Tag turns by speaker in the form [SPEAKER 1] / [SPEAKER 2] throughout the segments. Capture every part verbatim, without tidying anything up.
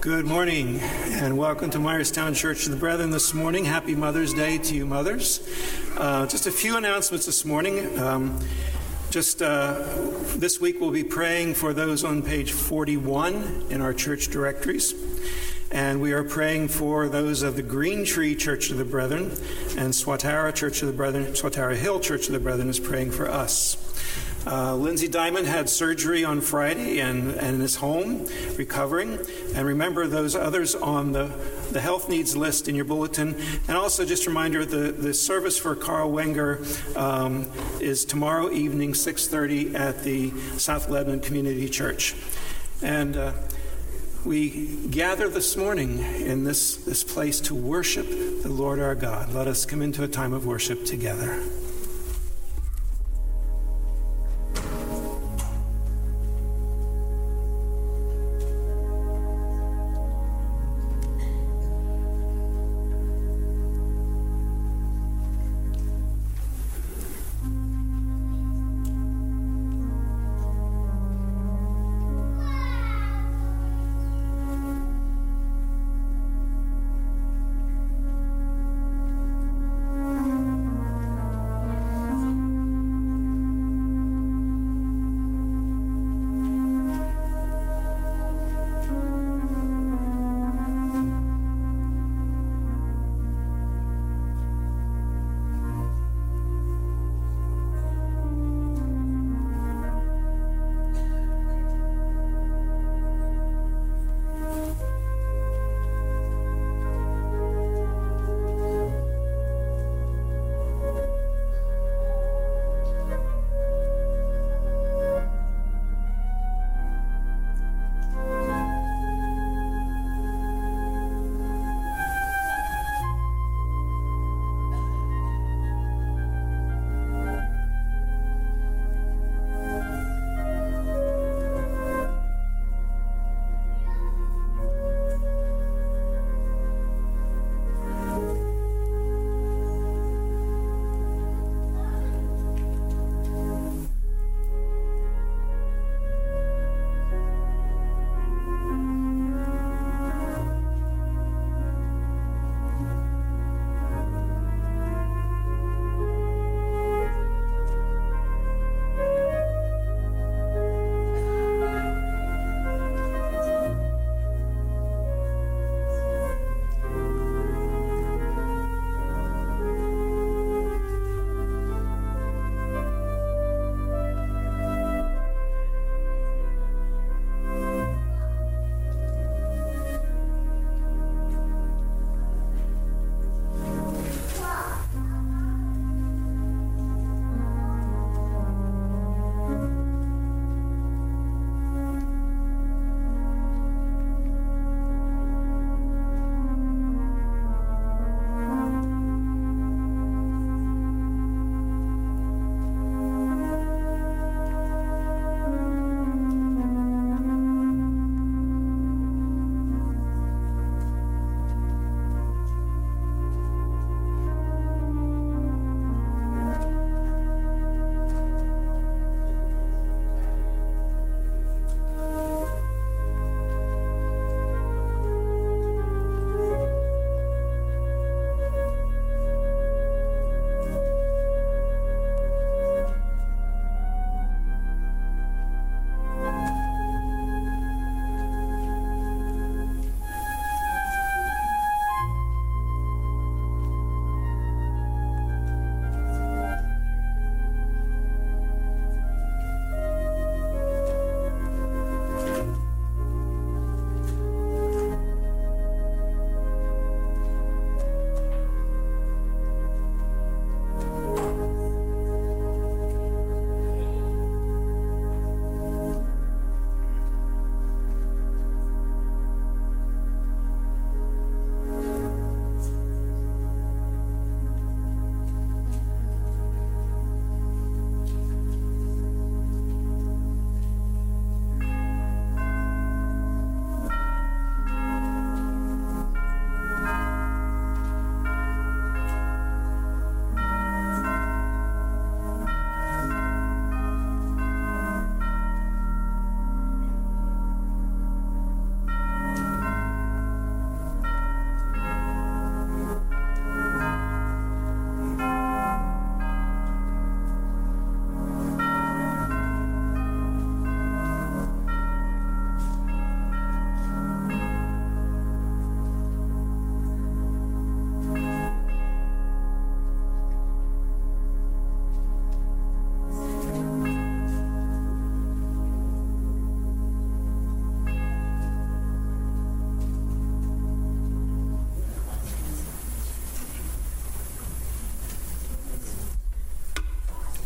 [SPEAKER 1] Good morning, and welcome to Myerstown Church of the Brethren this morning. Happy Mother's Day to you mothers. Uh, just a few announcements this morning. Um, just uh, this week we'll be praying for those on page forty-one in our church directories. And we are praying for those of the Green Tree Church of the Brethren, and Swatara Church of the Brethren, Swatara Hill Church of the Brethren is praying for us. Uh, Lindsay Diamond had surgery on Friday and, and is home, recovering. And remember those others on the, the health needs list in your bulletin. And also just a reminder, the, the service for Carl Wenger um, is tomorrow evening, six thirty at the South Lebanon Community Church. And uh, we gather this morning in this, this place to worship the Lord our God. Let us come into a time of worship together.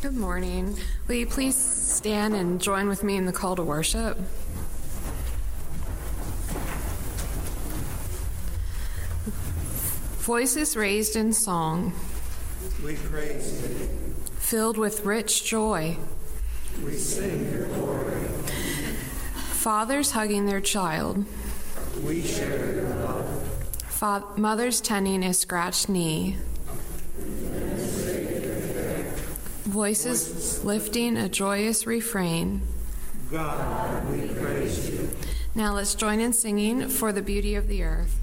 [SPEAKER 2] Good morning. Will you please stand and join with me in the call to worship? Voices raised in song,
[SPEAKER 1] we praise you.
[SPEAKER 2] Filled with rich joy,
[SPEAKER 1] we sing your glory.
[SPEAKER 2] Fathers hugging their child,
[SPEAKER 1] we share your love.
[SPEAKER 2] Fa- mothers tending a scratched knee, voices lifting a joyous refrain.
[SPEAKER 1] God, we praise you.
[SPEAKER 2] Now let's join in singing For the Beauty of the Earth.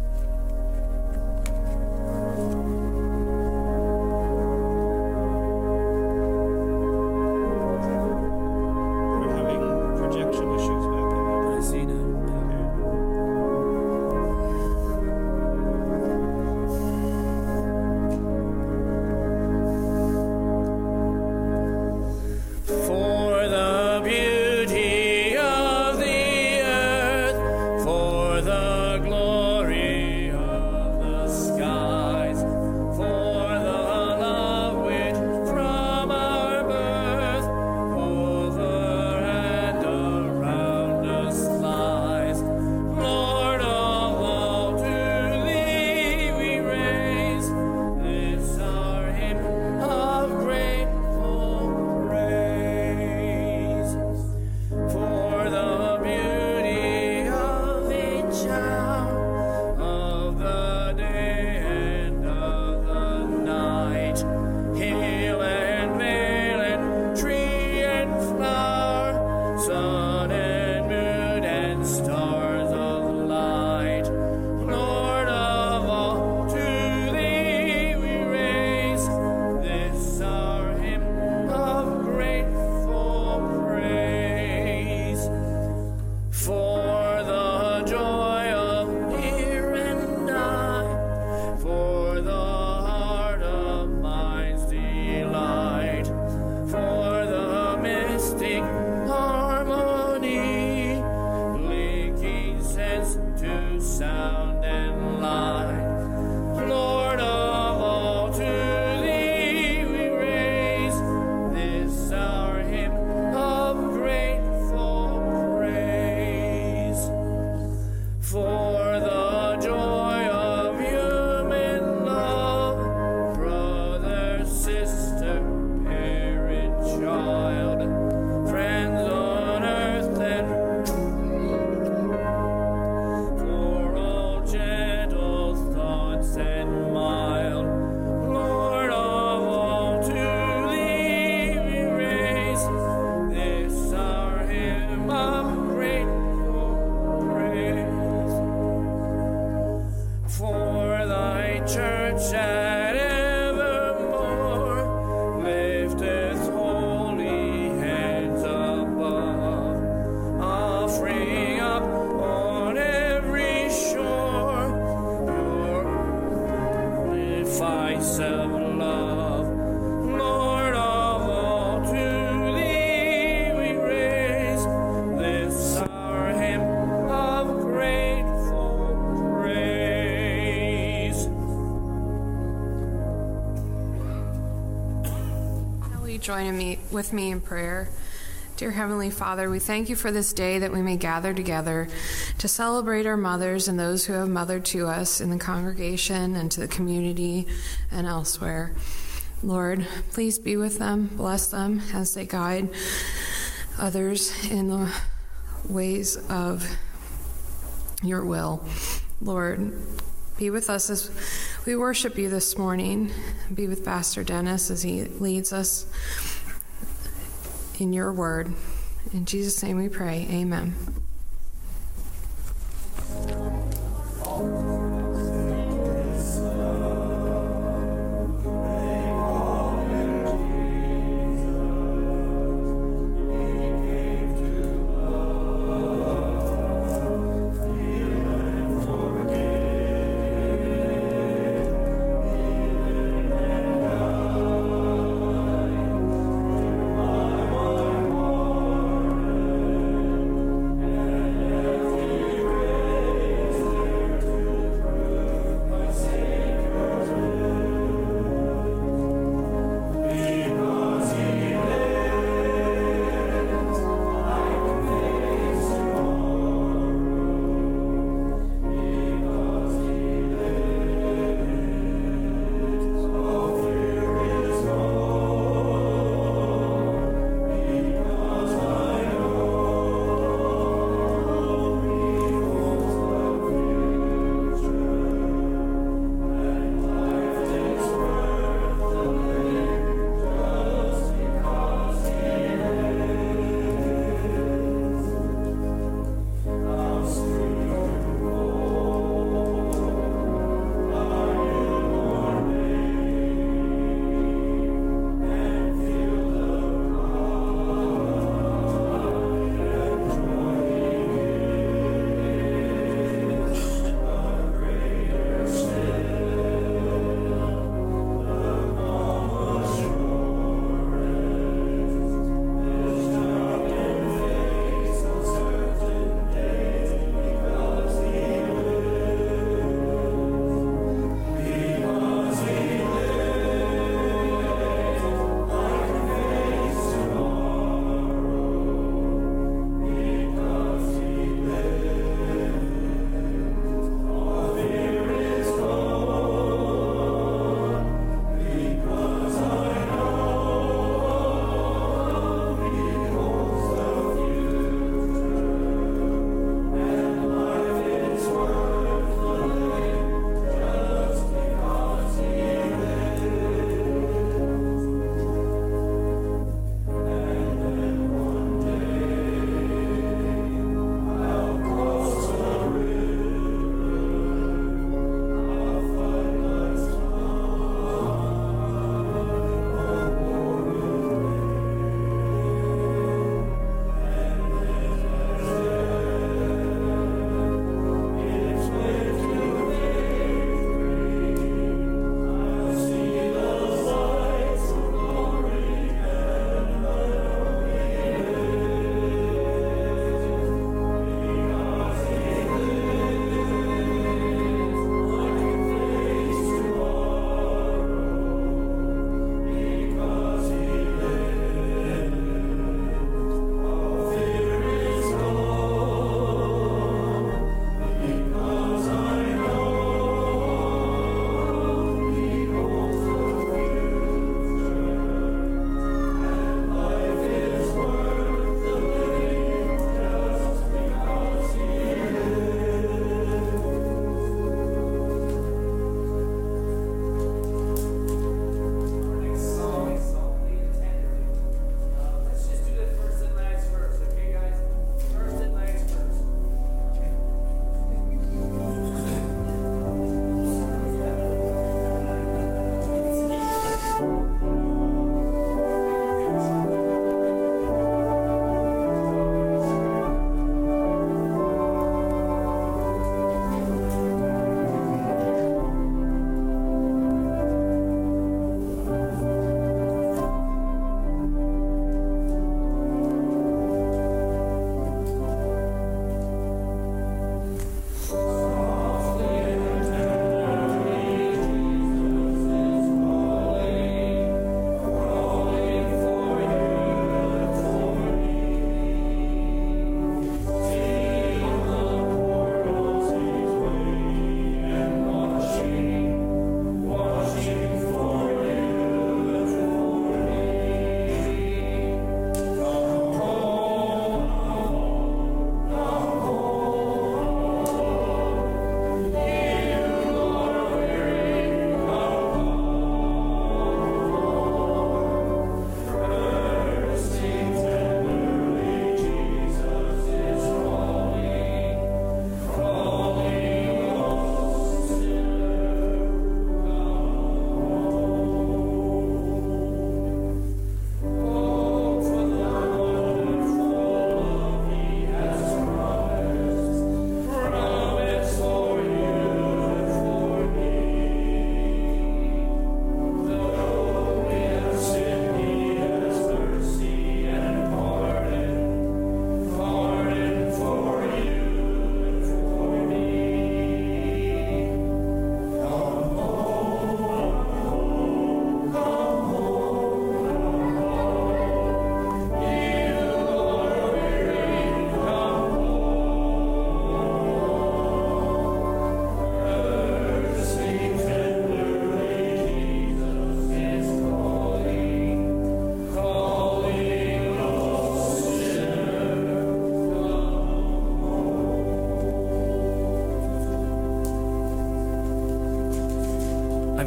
[SPEAKER 2] Join me with me in prayer. Dear Heavenly Father, we thank you for this day that we may gather together to celebrate our mothers and those who have mothered to us in the congregation and to the community and elsewhere. Lord, please be with them, bless them as they guide others in the ways of your will. Lord, be with us as we worship you this morning. Be with Pastor Dennis as he leads us in your word. In Jesus' name we pray. Amen.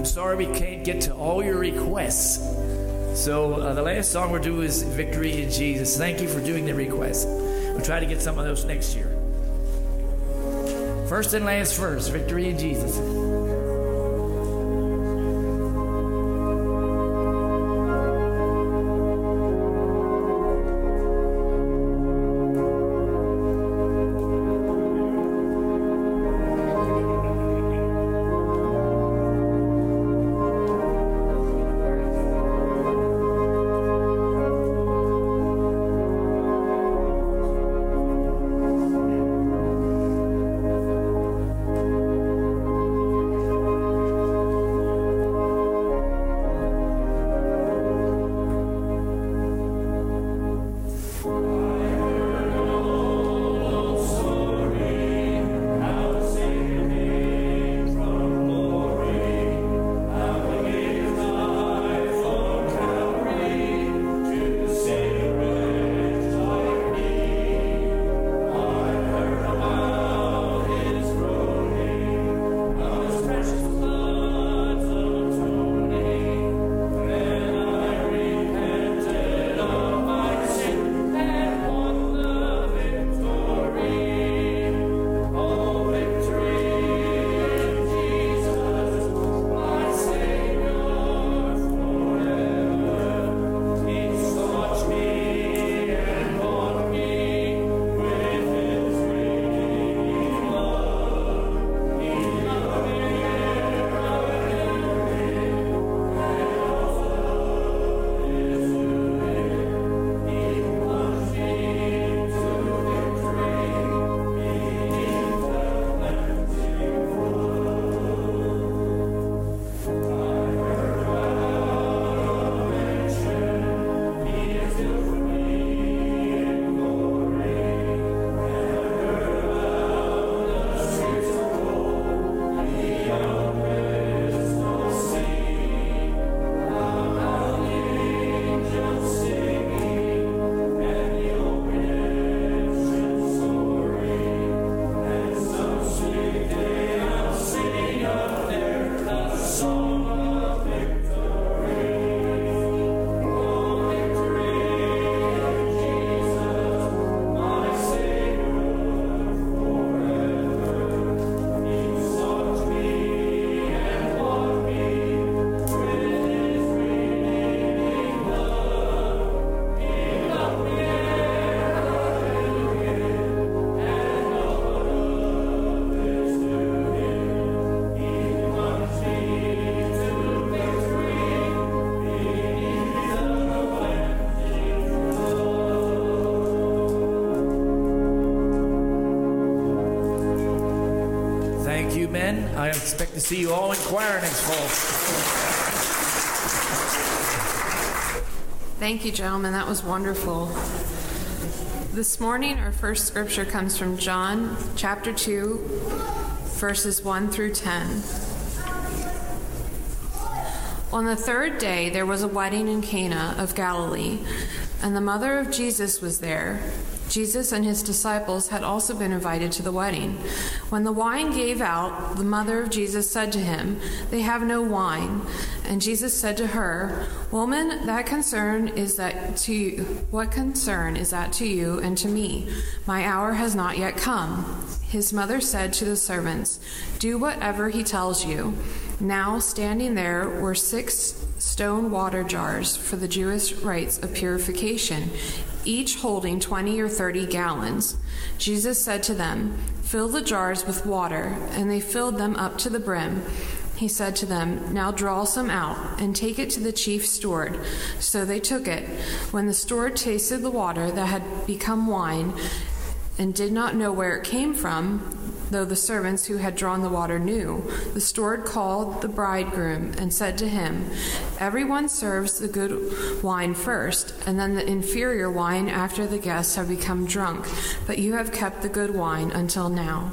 [SPEAKER 3] sorry we can't get to all your requests. So uh, the last song we'll do is Victory in Jesus. Thank you for doing the requests. We'll try to get some of those next year. First and last verse, Victory in Jesus. I expect to see you all in choir next fall.
[SPEAKER 2] Thank you, gentlemen. That was wonderful. This morning, our first scripture comes from John chapter two, verses one through ten. On the third day, there was a wedding in Cana of Galilee, and the mother of Jesus was there. Jesus and his disciples had also been invited to the wedding. When the wine gave out, the mother of Jesus said to him, "They have no wine." And Jesus said to her, "Woman, that concern is that to you. What concern is that to you and to me? My hour has not yet come." His mother said to the servants, "Do whatever he tells you." Now, standing there were six stone water jars for the Jewish rites of purification, each holding twenty or thirty gallons. Jesus said to them, "Fill the jars with water," and they filled them up to the brim. He said to them, "Now draw some out and take it to the chief steward." So they took it. When the steward tasted the water that had become wine and did not know where it came from, though the servants who had drawn the water knew, the steward called the bridegroom and said to him, "Everyone serves the good wine first, and then the inferior wine after the guests have become drunk, but you have kept the good wine until now."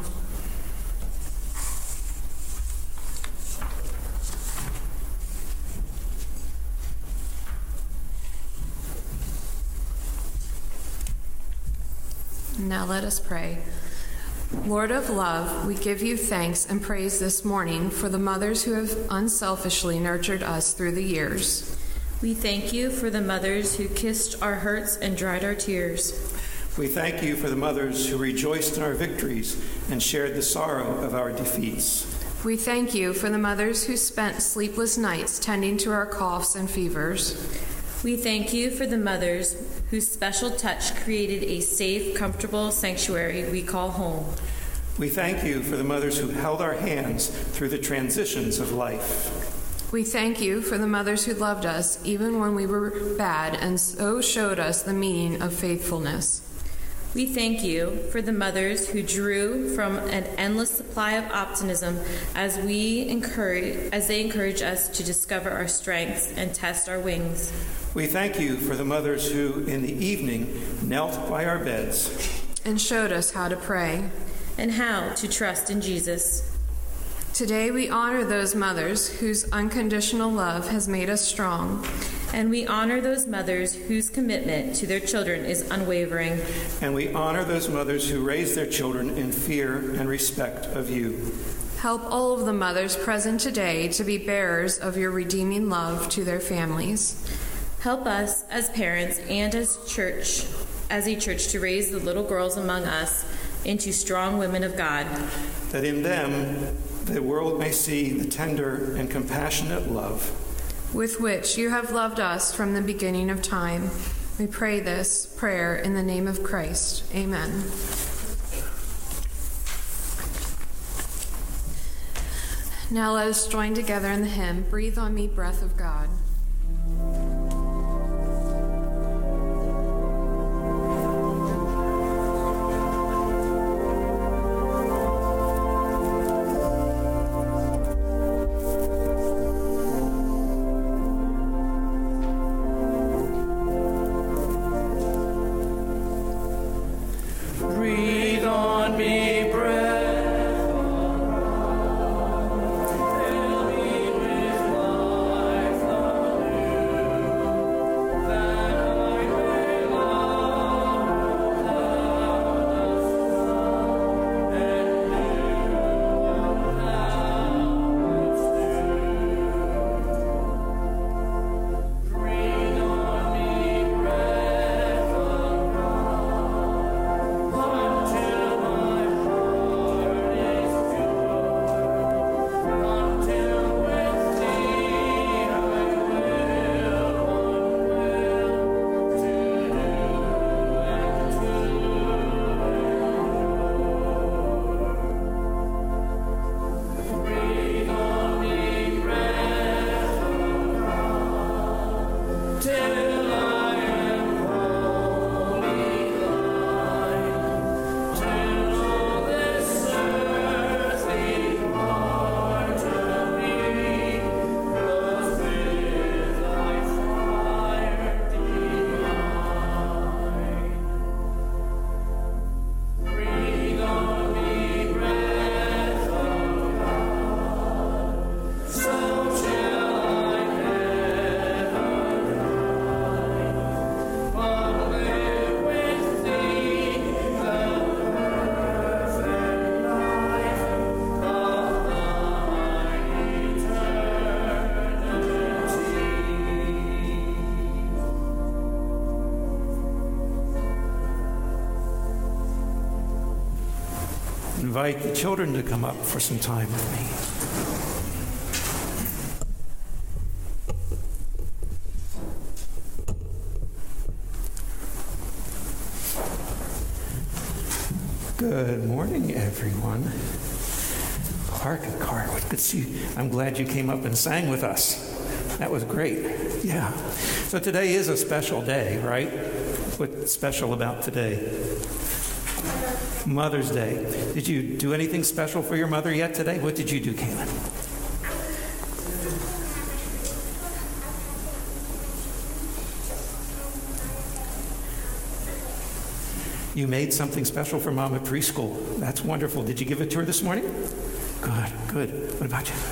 [SPEAKER 2] Now let us pray. Lord of love, we give you thanks and praise this morning for the mothers who have unselfishly nurtured us through the years.
[SPEAKER 4] We thank you for the mothers who kissed our hurts and dried our tears.
[SPEAKER 1] We thank you for the mothers who rejoiced in our victories and shared the sorrow of our defeats.
[SPEAKER 2] We thank you for the mothers who spent sleepless nights tending to our coughs and fevers.
[SPEAKER 4] We thank you for the mothers whose special touch created a safe, comfortable sanctuary we call home.
[SPEAKER 1] We thank you for the mothers who held our hands through the transitions of life.
[SPEAKER 2] We thank you for the mothers who loved us even when we were bad and so showed us the meaning of faithfulness.
[SPEAKER 4] We thank you for the mothers who drew from an endless supply of optimism as we encourage, as they encourage us to discover our strengths and test our wings.
[SPEAKER 1] We thank you for the mothers who, in the evening, knelt by our beds
[SPEAKER 2] and showed us how to pray
[SPEAKER 4] and how to trust in Jesus.
[SPEAKER 2] Today we honor those mothers whose unconditional love has made us strong.
[SPEAKER 4] And we honor those mothers whose commitment to their children is unwavering.
[SPEAKER 1] And we honor those mothers who raise their children in fear and respect of you.
[SPEAKER 2] Help all of the mothers present today to be bearers of your redeeming love to their families.
[SPEAKER 4] Help us as parents and as church, as a church, to raise the little girls among us into strong women of God.
[SPEAKER 1] That in them the world may see the tender and compassionate love
[SPEAKER 2] with which you have loved us from the beginning of time. We pray this prayer in the name of Christ. Amen. Now let us join together in the hymn, Breathe on Me, Breath of God.
[SPEAKER 1] Invite the children to come up for some time with me. Good morning, everyone. Clark and Cart, good to see you. I'm glad you came up and sang with us. That was great. Yeah. So today is a special day, right? What's special about today? Mother's Day. Did you do anything special for your mother yet today? What did you do, Kaylin? You made something special for Mom at preschool. That's wonderful. Did you give it to her this morning? Good, good. What about you?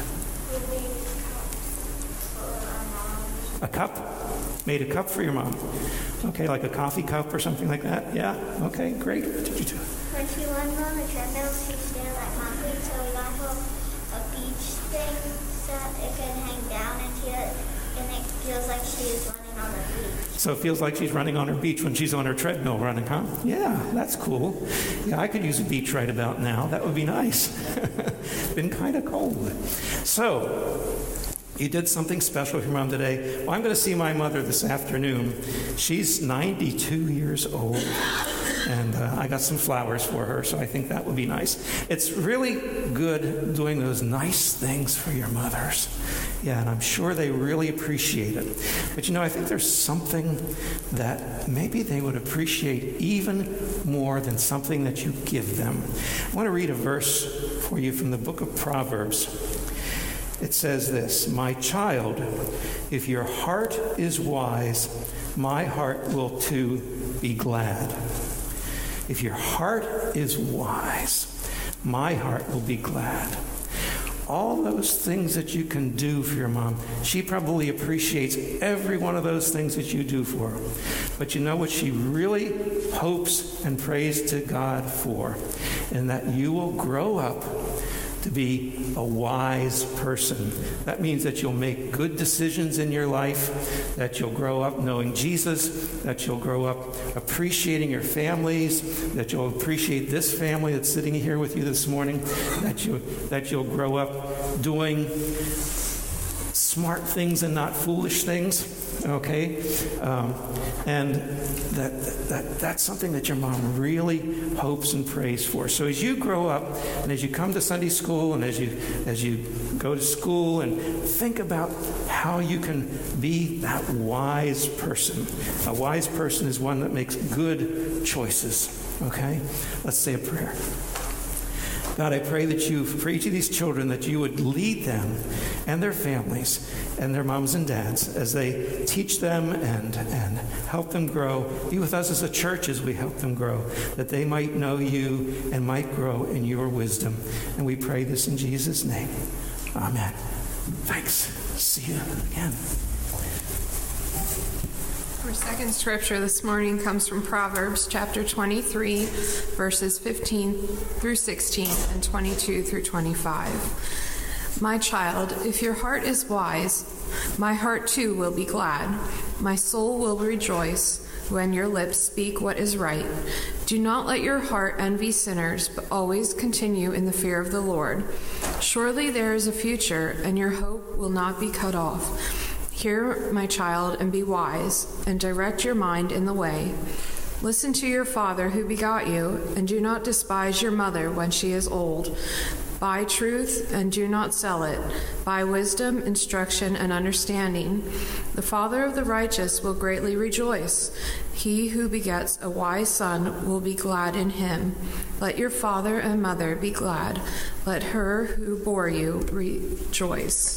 [SPEAKER 1] A cup? Made a cup for your mom. Okay, like a coffee cup or something like that? Yeah? Okay, great. What did you do?
[SPEAKER 5] When she left when we're on the treadmill, she's there like concrete, so we got her a beach thing so it can hang down, and she and it feels like she is running on the beach.
[SPEAKER 1] So it feels like she's running on her beach when she's on her treadmill running, huh? Yeah, that's cool. Yeah, I could use a beach right about now. That would be nice. Been kind of cold. So, you did something special for your mom today. Well, I'm going to see my mother this afternoon. She's ninety-two years old, and uh, I got some flowers for her, so I think that would be nice. It's really good doing those nice things for your mothers. Yeah, and I'm sure they really appreciate it. But you know, I think there's something that maybe they would appreciate even more than something that you give them. I want to read a verse for you from the book of Proverbs. It says this, "My child, if your heart is wise, my heart will too be glad." If your heart is wise, my heart will be glad. All those things that you can do for your mom, she probably appreciates every one of those things that you do for her. But you know what she really hopes and prays to God for? And that you will grow up to be a wise person. That means that you'll make good decisions in your life, that you'll grow up knowing Jesus, that you'll grow up appreciating your families, that you'll appreciate this family that's sitting here with you this morning, that you that you'll grow up doing smart things and not foolish things. Okay, um, and that, that that's something that your mom really hopes and prays for. So as you grow up, and as you come to Sunday school, and as you as you go to school, and think about how you can be that wise person. A wise person is one that makes good choices. Okay, let's say a prayer. God, I pray that you, for each of these children, that you would lead them and their families and their moms and dads as they teach them and, and help them grow. Be with us as a church as we help them grow, that they might know you and might grow in your wisdom. And we pray this in Jesus' name. Amen. Thanks. See you again.
[SPEAKER 2] Our second scripture this morning comes from Proverbs chapter twenty-three, verses fifteen through sixteen and twenty-two through twenty-five. My child, if your heart is wise, my heart too will be glad. My soul will rejoice when your lips speak what is right. Do not let your heart envy sinners, but always continue in the fear of the Lord. Surely there is a future, and your hope will not be cut off. Hear, my child, and be wise, and direct your mind in the way. Listen to your father who begot you, and do not despise your mother when she is old. Buy truth, and do not sell it. Buy wisdom, instruction, and understanding. The father of the righteous will greatly rejoice. He who begets a wise son will be glad in him. Let your father and mother be glad. Let her who bore you rejoice.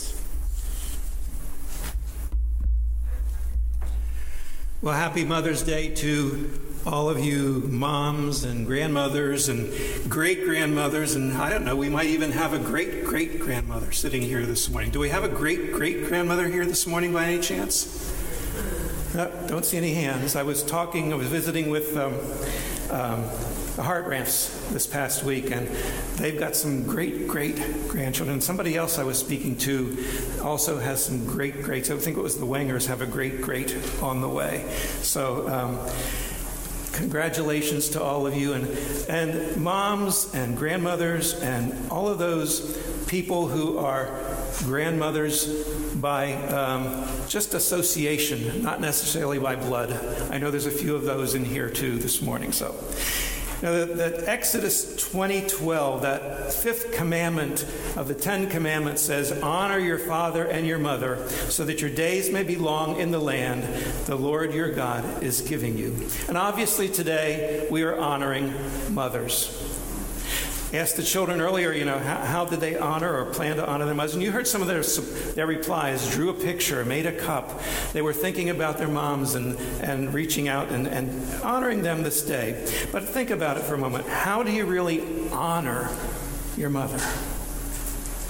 [SPEAKER 1] Well, happy Mother's Day to all of you moms and grandmothers and great-grandmothers, and I don't know, we might even have a great-great-grandmother sitting here this morning. Do we have a great-great-grandmother here this morning by any chance? No, don't see any hands. I was talking, I was visiting with um, um, the Hart Ramps this past week, and they've got some great-great-grandchildren. Somebody else I was speaking to also has some great-greats. I think it was the Wangers have a great-great on the way. So um, congratulations to all of you, and, and moms and grandmothers and all of those people who are grandmothers by um, just association, not necessarily by blood. I know there's a few of those in here too this morning. So, now the, the Exodus twenty twelve, that fifth commandment of the Ten Commandments says, "Honor your father and your mother, so that your days may be long in the land the Lord your God is giving you." And obviously today we are honoring mothers. I asked the children earlier, you know, how, how did they honor or plan to honor their mothers? And you heard some of their their replies, drew a picture, made a cup. They were thinking about their moms and, and reaching out and, and honoring them this day. But think about it for a moment. How do you really honor your mother?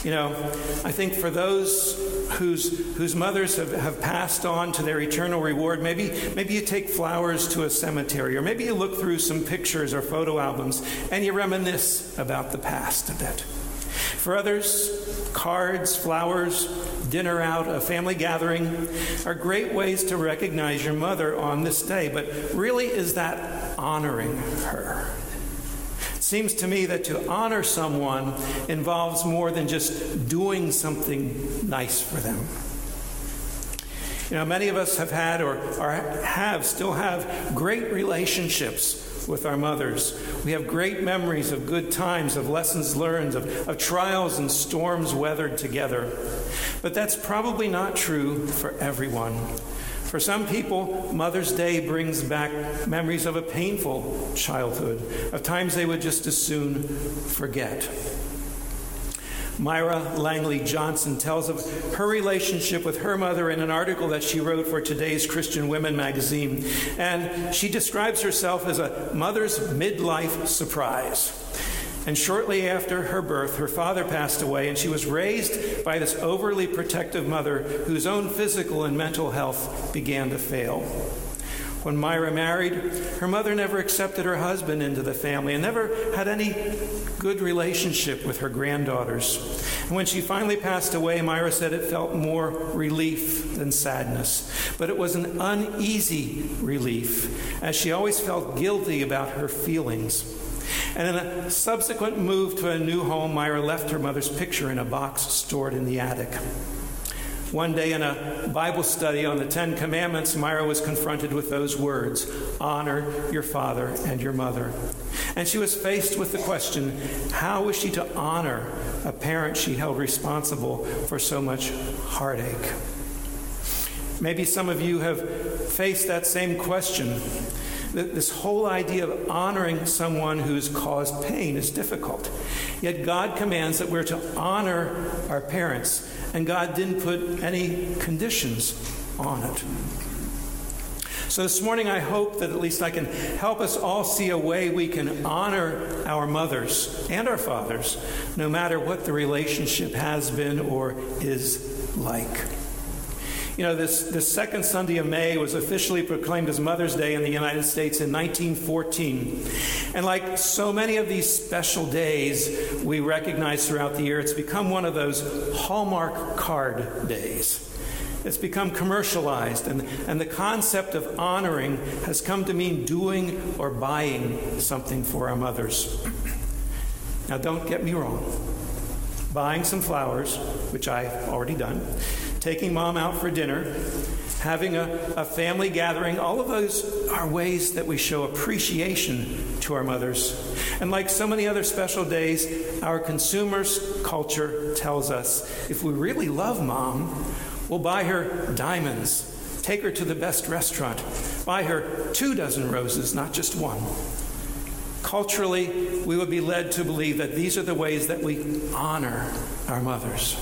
[SPEAKER 1] You know, I think for those whose whose mothers have, have passed on to their eternal reward, maybe maybe you take flowers to a cemetery, or maybe you look through some pictures or photo albums and you reminisce about the past a bit. For others, cards, flowers, dinner out, a family gathering are great ways to recognize your mother on this day, but really is that honoring her? It seems to me that to honor someone involves more than just doing something nice for them. You know, many of us have had or, or have, still have great relationships with our mothers. We have great memories of good times, of lessons learned, of, of trials and storms weathered together. But that's probably not true for everyone. For some people, Mother's Day brings back memories of a painful childhood, of times they would just as soon forget. Myra Langley Johnson tells of her relationship with her mother in an article that she wrote for today's Christian Women magazine. And she describes herself as a mother's midlife surprise. And shortly after her birth, her father passed away, and she was raised by this overly protective mother whose own physical and mental health began to fail. When Myra married, her mother never accepted her husband into the family and never had any good relationship with her granddaughters. And when she finally passed away, Myra said it felt more relief than sadness. But it was an uneasy relief, as she always felt guilty about her feelings. And in a subsequent move to a new home, Myra left her mother's picture in a box stored in the attic. One day in a Bible study on the Ten Commandments, Myra was confronted with those words, honor your father and your mother. And she was faced with the question, how was she to honor a parent she held responsible for so much heartache? Maybe some of you have faced that same question. This whole idea of honoring someone who's caused pain is difficult. Yet God commands that we're to honor our parents, and God didn't put any conditions on it. So this morning I hope that at least I can help us all see a way we can honor our mothers and our fathers, no matter what the relationship has been or is like. You know, this, this second Sunday of May was officially proclaimed as Mother's Day in the United States in nineteen fourteen. And like so many of these special days we recognize throughout the year, it's become one of those Hallmark card days. It's become commercialized, and, and the concept of honoring has come to mean doing or buying something for our mothers. Now, don't get me wrong. Buying some flowers, which I've already done, taking mom out for dinner, having a, a family gathering, all of those are ways that we show appreciation to our mothers. And like so many other special days, our consumers culture tells us if we really love mom, we'll buy her diamonds, take her to the best restaurant, buy her two dozen roses, not just one. Culturally, we would be led to believe that these are the ways that we honor our mothers.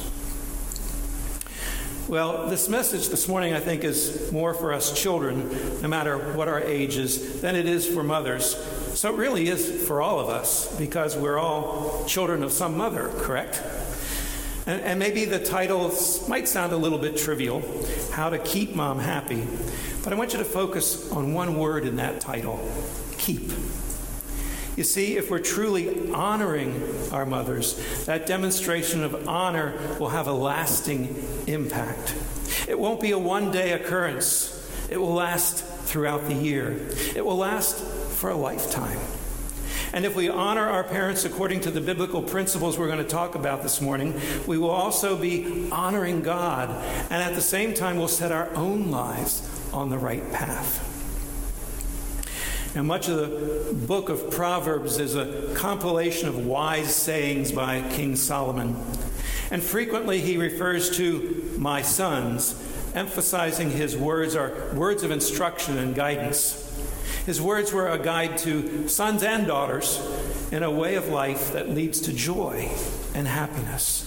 [SPEAKER 1] Well, this message this morning, I think, is more for us children, no matter what our age is, than it is for mothers. So it really is for all of us, because we're all children of some mother, correct? And, and maybe the title might sound a little bit trivial, How to Keep Mom Happy, but I want you to focus on one word in that title, keep. You see, if we're truly honoring our mothers, that demonstration of honor will have a lasting impact. It won't be a one-day occurrence. It will last throughout the year. It will last for a lifetime. And if we honor our parents according to the biblical principles we're going to talk about this morning, we will also be honoring God, and at the same time we'll set our own lives on the right path. Now, much of the book of Proverbs is a compilation of wise sayings by King Solomon. And frequently he refers to my sons, emphasizing his words are words of instruction and guidance. His words were a guide to sons and daughters in a way of life that leads to joy and happiness.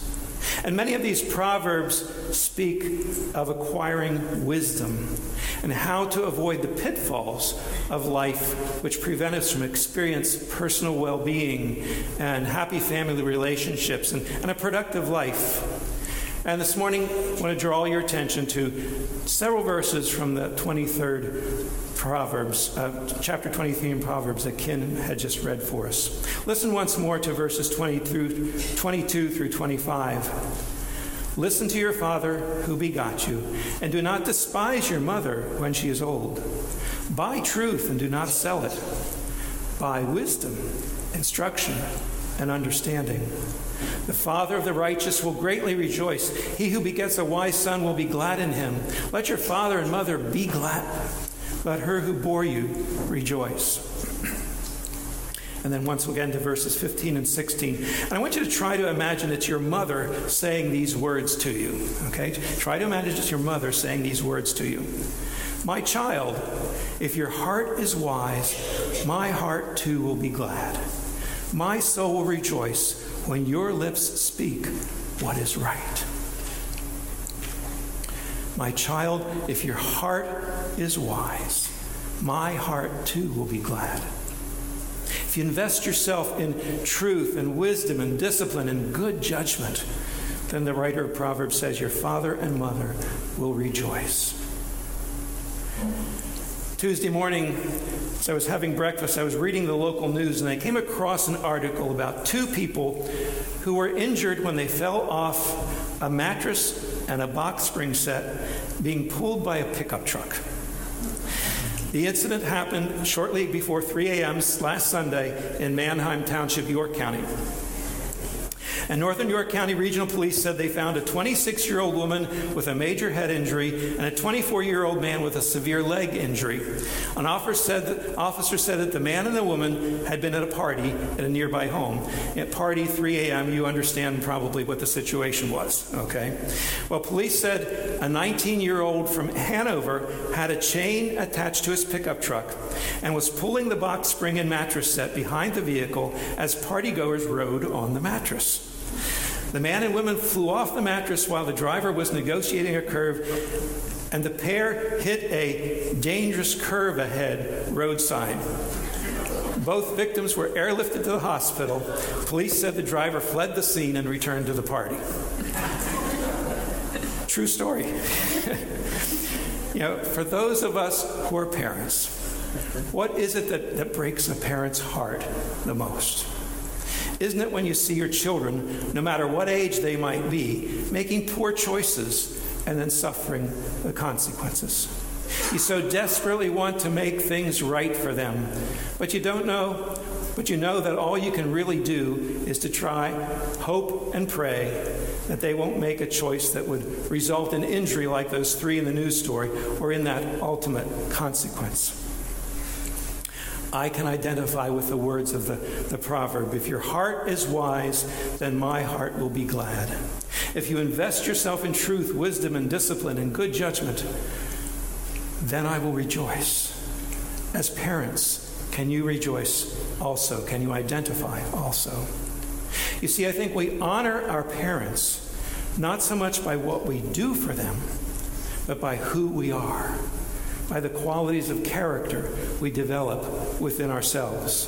[SPEAKER 1] And many of these proverbs speak of acquiring wisdom and how to avoid the pitfalls of life which prevent us from experiencing personal well-being and happy family relationships and, and a productive life. And this morning, I want to draw your attention to several verses from the twenty-third Proverbs, uh, chapter twenty-three in Proverbs that Ken had just read for us. Listen once more to verses twenty through twenty-two through twenty-five. Listen to your father who begot you, and do not despise your mother when she is old. Buy truth and do not sell it. Buy wisdom, instruction, and understanding. The father of the righteous will greatly rejoice. He who begets a wise son will be glad in him. Let your father and mother be glad. Let her who bore you rejoice. And then once again to verses fifteen and sixteen. And I want you to try to imagine it's your mother saying these words to you. Okay? Try to imagine it's your mother saying these words to you. My child, if your heart is wise, my heart too will be glad. My soul will rejoice when your lips speak what is right. My child, if your heart is wise, my heart too will be glad. If you invest yourself in truth and wisdom and discipline and good judgment, then the writer of Proverbs says your father and mother will rejoice. Tuesday morning, as I was having breakfast, I was reading the local news, and I came across an article about two people who were injured when they fell off a mattress and a box spring set being pulled by a pickup truck. The incident happened shortly before three a.m. last Sunday in Manheim Township, York County. And Northern York County Regional Police said they found a twenty-six-year-old woman with a major head injury and a twenty-four-year-old man with a severe leg injury. An officer said, that, officer said that the man and the woman had been at a party at a nearby home. At party three a.m., you understand probably what the situation was, okay? Well, police said a nineteen-year-old from Hanover had a chain attached to his pickup truck and was pulling the box spring and mattress set behind the vehicle as partygoers rode on the mattress. The man and woman flew off the mattress while the driver was negotiating a curve, and the pair hit a dangerous curve ahead roadside. Both victims were airlifted to the hospital. Police said the driver fled the scene and returned to the party. True story. You know, for those of us who are parents, what is it that, that breaks a parent's heart the most? Isn't it when you see your children, no matter what age they might be, making poor choices and then suffering the consequences? You so desperately want to make things right for them, but you don't know, but you know that all you can really do is to try, hope, and pray that they won't make a choice that would result in injury like those three in the news story or in that ultimate consequence. I can identify with the words of the, the proverb. If your heart is wise, then my heart will be glad. If you invest yourself in truth, wisdom, and discipline, and good judgment, then I will rejoice. As parents, can you rejoice also? Can you identify also? You see, I think we honor our parents not so much by what we do for them, but by who we are, by the qualities of character we develop within ourselves.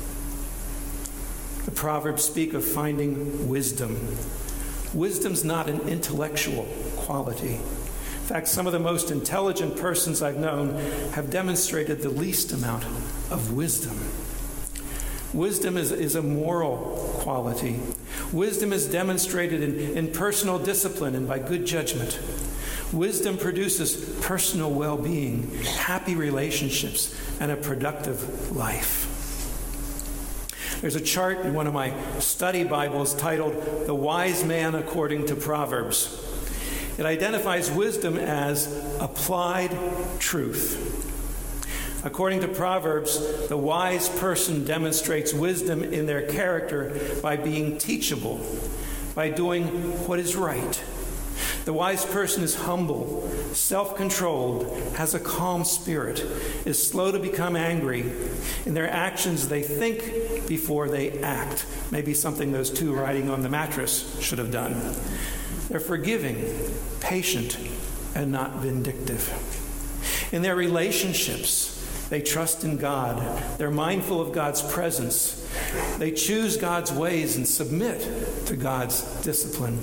[SPEAKER 1] The Proverbs speak of finding wisdom. Wisdom's not an intellectual quality. In fact, some of the most intelligent persons I've known have demonstrated the least amount of wisdom. Wisdom is, is a moral quality. Wisdom is demonstrated in, in personal discipline and by good judgment. Wisdom produces personal well-being, happy relationships, and a productive life. There's a chart in one of my study Bibles titled, The Wise Man According to Proverbs. It identifies wisdom as applied truth. According to Proverbs, the wise person demonstrates wisdom in their character by being teachable, by doing what is right. The wise person is humble, self-controlled, has a calm spirit, is slow to become angry. In their actions, they think before they act. Maybe something those two riding on the mattress should have done. They're forgiving, patient, and not vindictive. In their relationships, they trust in God. They're mindful of God's presence. They choose God's ways and submit to God's discipline.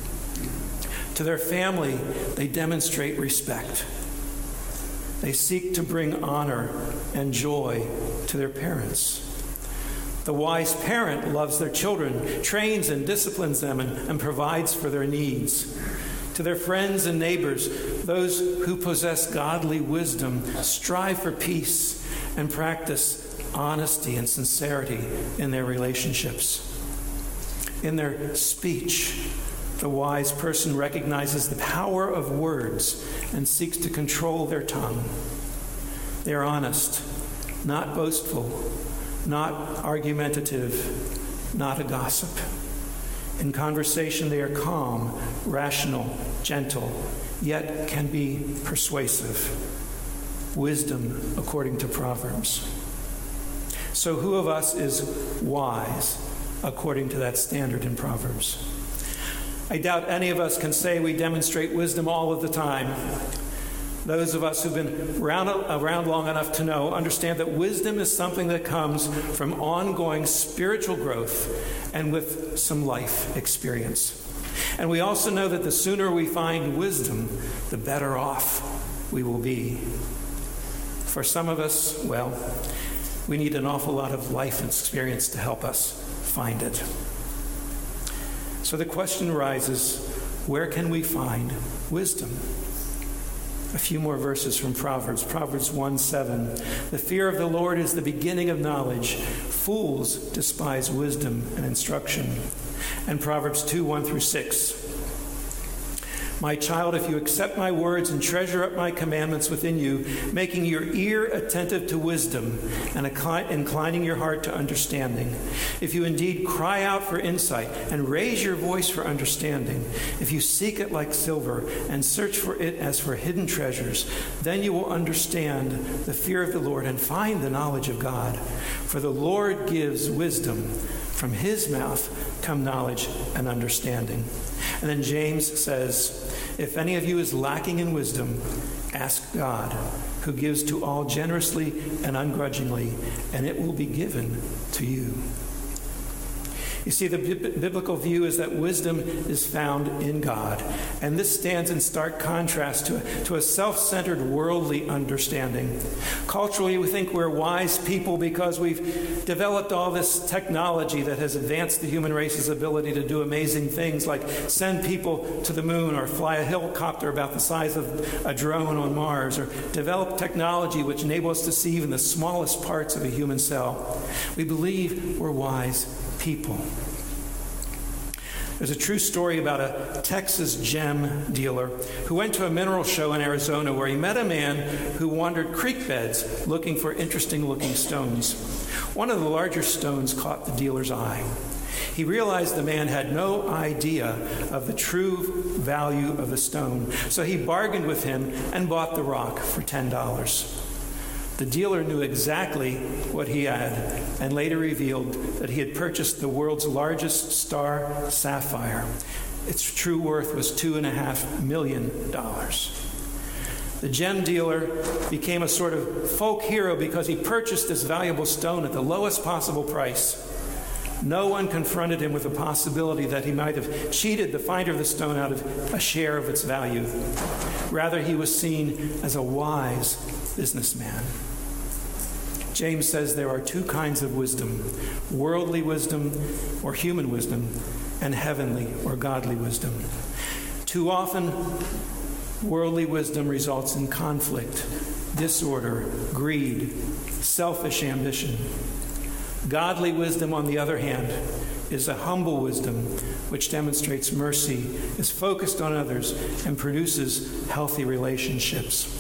[SPEAKER 1] To their family, they demonstrate respect. They seek to bring honor and joy to their parents. The wise parent loves their children, trains and disciplines them, and, and provides for their needs. To their friends and neighbors, those who possess godly wisdom strive for peace and practice honesty and sincerity in their relationships. In their speech, the wise person recognizes the power of words and seeks to control their tongue. They are honest, not boastful, not argumentative, not a gossip. In conversation, they are calm, rational, gentle, yet can be persuasive. Wisdom, according to Proverbs. So who of us is wise, according to that standard in Proverbs? I doubt any of us can say we demonstrate wisdom all of the time. Those of us who've been around, around long enough to know understand that wisdom is something that comes from ongoing spiritual growth and with some life experience. And we also know that the sooner we find wisdom, the better off we will be. For some of us, well, we need an awful lot of life experience to help us find it. So the question arises, where can we find wisdom? A few more verses from Proverbs. Proverbs one seven. The fear of the Lord is the beginning of knowledge. Fools despise wisdom and instruction. And Proverbs two one through six. My child, if you accept my words and treasure up my commandments within you, making your ear attentive to wisdom and inclining your heart to understanding, if you indeed cry out for insight and raise your voice for understanding, if you seek it like silver and search for it as for hidden treasures, then you will understand the fear of the Lord and find the knowledge of God. For the Lord gives wisdom. From his mouth come knowledge and understanding. And then James says, if any of you is lacking in wisdom, ask God, who gives to all generously and ungrudgingly, and it will be given to you. You see, the b- biblical view is that wisdom is found in God. And this stands in stark contrast to a, to a self-centered worldly understanding. Culturally, we think we're wise people because we've developed all this technology that has advanced the human race's ability to do amazing things like send people to the moon or fly a helicopter about the size of a drone on Mars, or develop technology which enables us to see even the smallest parts of a human cell. We believe we're wise people. There's a true story about a Texas gem dealer who went to a mineral show in Arizona where he met a man who wandered creek beds looking for interesting-looking stones. One of the larger stones caught the dealer's eye. He realized the man had no idea of the true value of the stone, so he bargained with him and bought the rock for ten dollars. The dealer knew exactly what he had and later revealed that he had purchased the world's largest star sapphire. Its true worth was two and a half million dollars. The gem dealer became a sort of folk hero because he purchased this valuable stone at the lowest possible price. No one confronted him with the possibility that he might have cheated the finder of the stone out of a share of its value. Rather, he was seen as a wise businessman. James says there are two kinds of wisdom: worldly wisdom or human wisdom, and heavenly or godly wisdom. Too often, worldly wisdom results in conflict, disorder, greed, selfish ambition. Godly wisdom, on the other hand, is a humble wisdom which demonstrates mercy, is focused on others, and produces healthy relationships.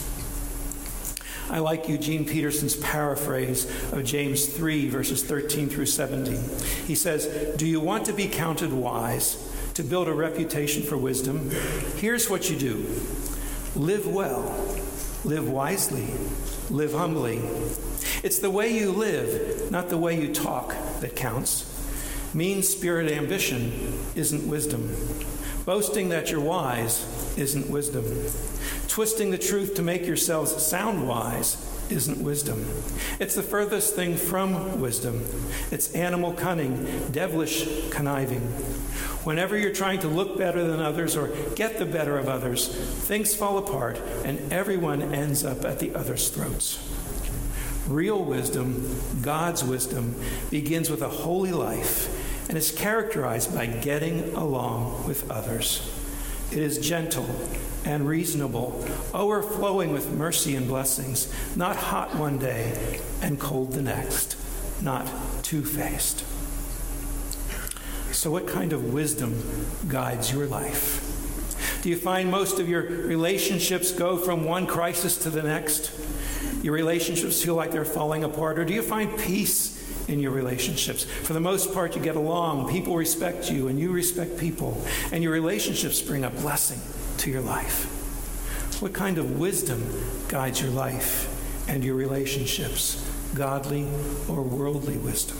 [SPEAKER 1] I like Eugene Peterson's paraphrase of James three, verses thirteen through seventeen. He says, "Do you want to be counted wise, to build a reputation for wisdom? Here's what you do. Live well, live wisely, live humbly. It's the way you live, not the way you talk, that counts. Mean-spirited ambition isn't wisdom. Boasting that you're wise isn't wisdom. Twisting the truth to make yourselves sound wise isn't wisdom. It's the furthest thing from wisdom. It's animal cunning, devilish conniving. Whenever you're trying to look better than others or get the better of others, things fall apart and everyone ends up at the other's throats. Real wisdom, God's wisdom, begins with a holy life and is characterized by getting along with others. It is gentle and reasonable, overflowing with mercy and blessings, not hot one day and cold the next, not two-faced. So what kind of wisdom guides your life? Do you find most of your relationships go from one crisis to the next? Your relationships feel like they're falling apart? Or do you find peace in your relationships? For the most part, you get along. People respect you, and you respect people. And your relationships bring a blessing to your life. What kind of wisdom guides your life and your relationships? Godly or worldly wisdom?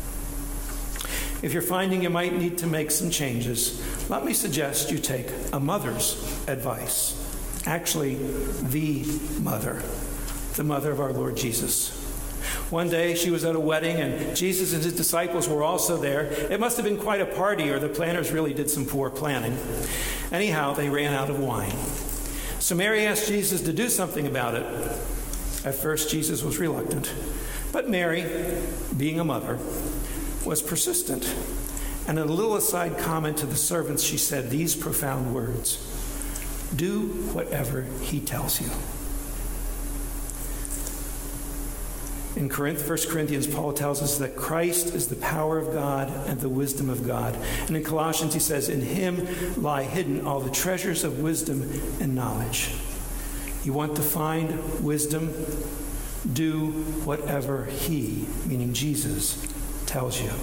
[SPEAKER 1] If you're finding you might need to make some changes, let me suggest you take a mother's advice. Actually, the mother, the mother of our Lord Jesus. One day she was at a wedding and Jesus and his disciples were also there. It must have been quite a party, or the planners really did some poor planning. Anyhow, they ran out of wine. So Mary asked Jesus to do something about it. At first, Jesus was reluctant. But Mary, being a mother, was persistent. And in a little aside comment to the servants, she said these profound words: "Do whatever he tells you." In Corinth, First Corinthians, Paul tells us that Christ is the power of God and the wisdom of God. And in Colossians, he says, "In him lie hidden all the treasures of wisdom and knowledge." You want to find wisdom? Do whatever he, meaning Jesus, tells you.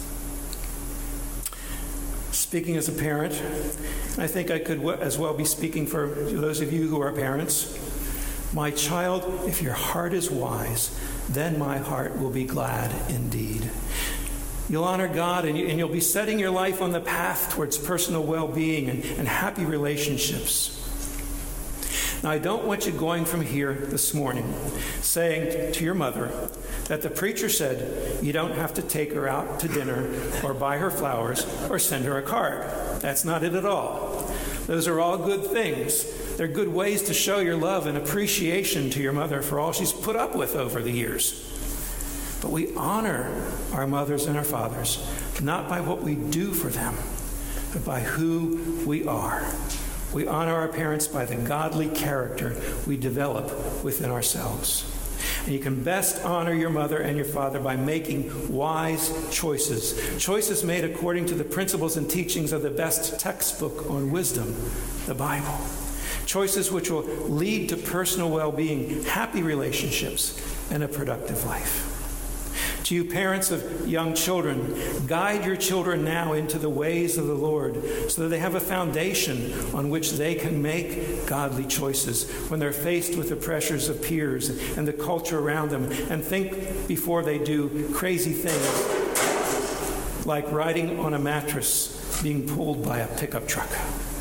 [SPEAKER 1] Speaking as a parent, I think I could as well be speaking for those of you who are parents. My child, if your heart is wise, then my heart will be glad indeed. You'll honor God, and, you, and you'll be setting your life on the path towards personal well-being and, and happy relationships. Now, I don't want you going from here this morning saying to your mother that the preacher said you don't have to take her out to dinner or buy her flowers or send her a card. That's not it at all. Those are all good things. They're good ways to show your love and appreciation to your mother for all she's put up with over the years. But we honor our mothers and our fathers not by what we do for them, but by who we are. We honor our parents by the godly character we develop within ourselves. And you can best honor your mother and your father by making wise choices. Choices made according to the principles and teachings of the best textbook on wisdom, the Bible. Choices which will lead to personal well-being, happy relationships, and a productive life. To you parents of young children, guide your children now into the ways of the Lord so that they have a foundation on which they can make godly choices when they're faced with the pressures of peers and the culture around them, and think before they do crazy things like riding on a mattress being pulled by a pickup truck.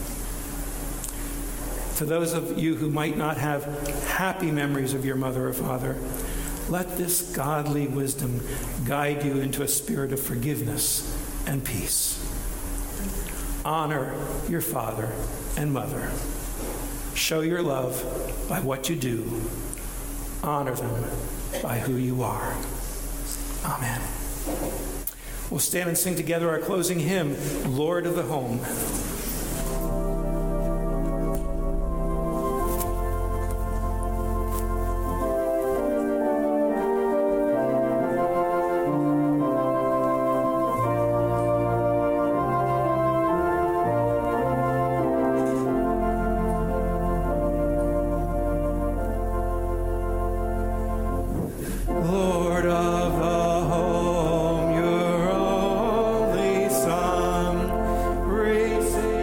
[SPEAKER 1] To those of you who might not have happy memories of your mother or father, let this godly wisdom guide you into a spirit of forgiveness and peace. Honor your father and mother. Show your love by what you do. Honor them by who you are. Amen. We'll stand and sing together our closing hymn, Lord of the Home.
[SPEAKER 6] Lord of the home, your only Son, receive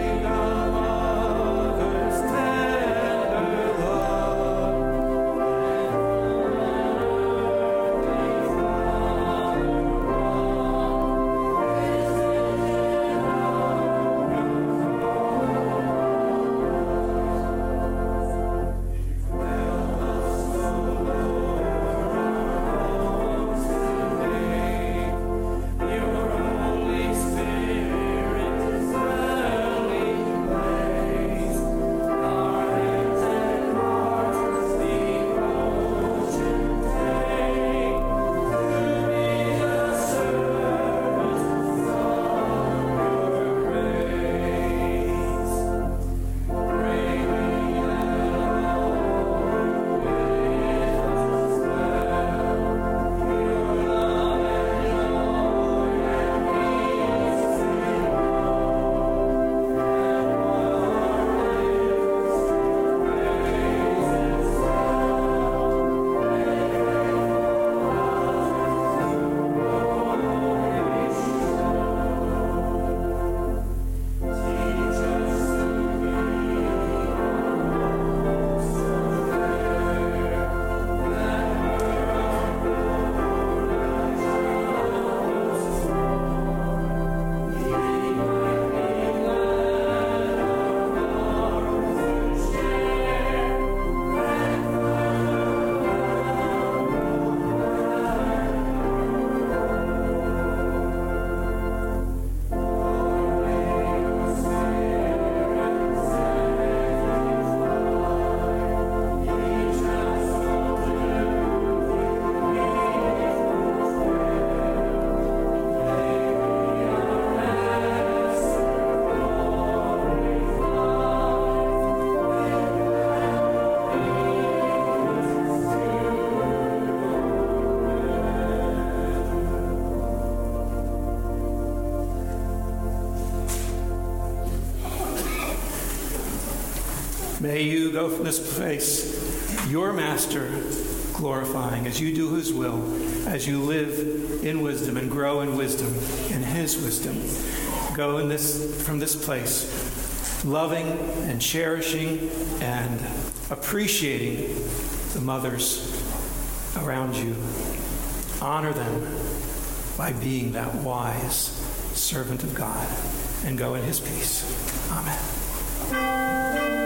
[SPEAKER 1] May you go from this place, your Master glorifying as you do his will, as you live in wisdom and grow in wisdom, in his wisdom. Go in this from this place, loving and cherishing and appreciating the mothers around you. Honor them by being that wise servant of God, and go in his peace. Amen.